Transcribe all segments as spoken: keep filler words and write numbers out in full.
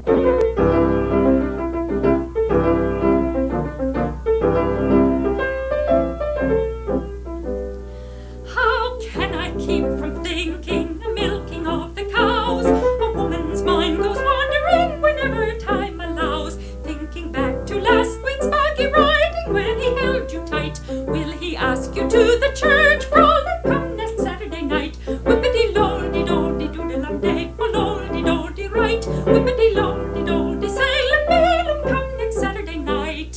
How can I keep from thinking the milking of the cows? A woman's mind goes wandering whenever time allows, thinking back to last week's buggy riding when he held you tight. Will he ask you to the church frolic come next Saturday night? Whippity-loldy-doldy-doodle-um-day, oh-loldy-doldy right. Whippity-loldy-doldy sail-a-mail-um come next Saturday night.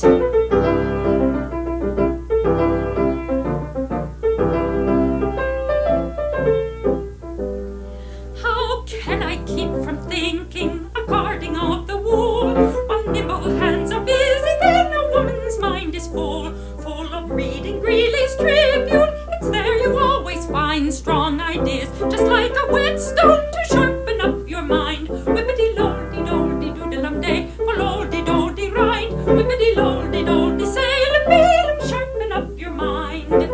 How can I keep from thinking a carding of the wool? While nimble hands are busy, then a woman's mind is full, full of reading Greeley's Tribune. It's there you always find strong ideas, just like a whetstone to sharpen up your mind. Whippity-loldy-doldy-doodle-um-day, oh-loldy-doldy right. Whippity-loldy-doldy sail-a-mail-um, sharpen up your mind.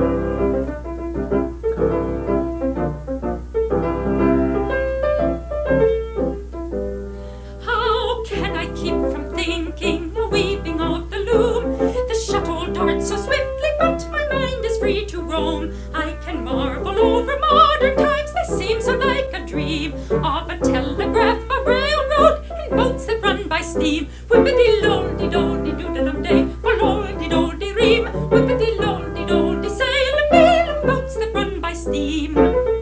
How can I keep from thinking the weaving of the loom? The shuttle darts so swiftly, but my mind is free to roam. I can marvel over modern times, they seem so like a dream of a telegraph, a railroad, and boats that run by steam. Whippity-loldy-doldy-doodle-um-day, oh-loldy-doldy ream. Whippity-loldy-doldy sail-a-mail-um, boats that run by steam.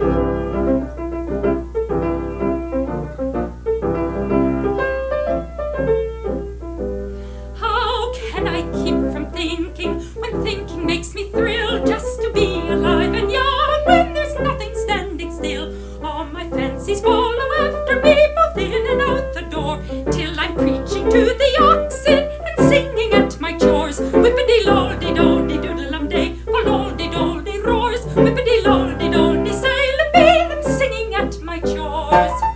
How can I keep from thinking when thinking makes me thrill, just to be alive and young when there's nothing standing still? All my fancies follow after me, both in and out the door, till I'm preaching to the oxen and singing at my chores. Whippity-loldy-doldy-doodle-um-day, oh-loldy-doldy roars. Whippity-loldy-doldy sail-a-mail, I'm singing at my chores.